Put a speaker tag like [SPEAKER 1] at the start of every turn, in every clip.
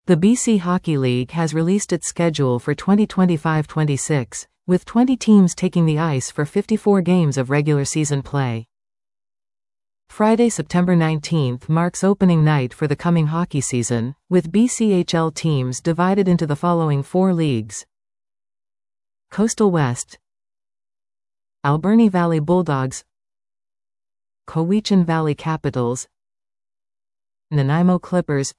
[SPEAKER 1] The BC Hockey League has released its schedule for 2025-26, with 20 teams taking the ice for 54 games of regular season play. Friday, September 19th marks opening night for the coming hockey season, with BCHL teams divided into the following 4 leagues. Coastal West, Alberni Valley Bulldogs, Cowichan Valley Capitals, Nanaimo Clippers,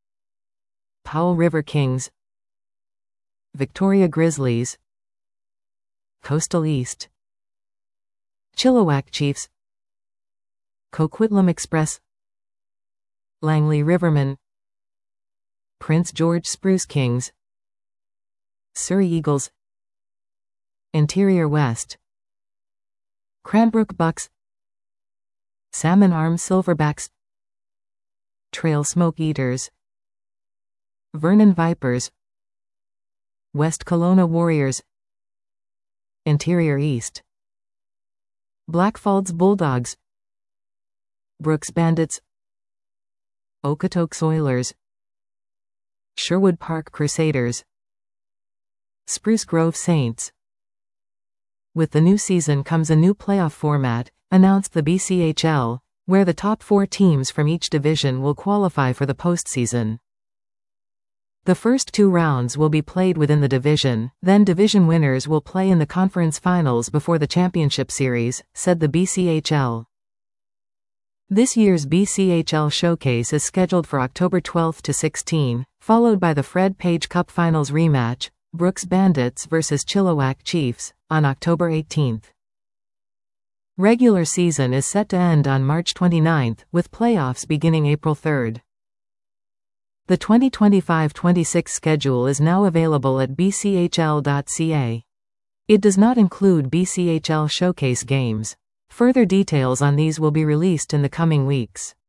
[SPEAKER 1] Powell River Kings, Victoria Grizzlies, Coastal East, Chilliwack Chiefs, Coquitlam Express, Langley Rivermen, Prince George Spruce Kings, Surrey Eagles, Interior West, Cranbrook Bucks, Salmon Arm Silverbacks, Trail Smoke Eaters, Vernon Vipers, West Kelowna Warriors, Interior East, Blackfalds Bulldogs, Brooks Bandits, Okotoks Oilers, Sherwood Park Crusaders, Spruce Grove Saints. With the new season comes a new playoff format, announced the BCHL, where the top 4 teams from each division will qualify for the postseason. The first 2 rounds will be played within the division, then division winners will play in the conference finals before the championship series, said the BCHL. This year's BCHL showcase is scheduled for October 12 to 16, followed by the Fred Page Cup Finals rematch, Brooks Bandits vs Chilliwack Chiefs, on October 18. Regular season is set to end on March 29, with playoffs beginning April 3. The 2025-26 schedule is now available at bchl.ca. It does not include BCHL showcase games. Further details on these will be released in the coming weeks.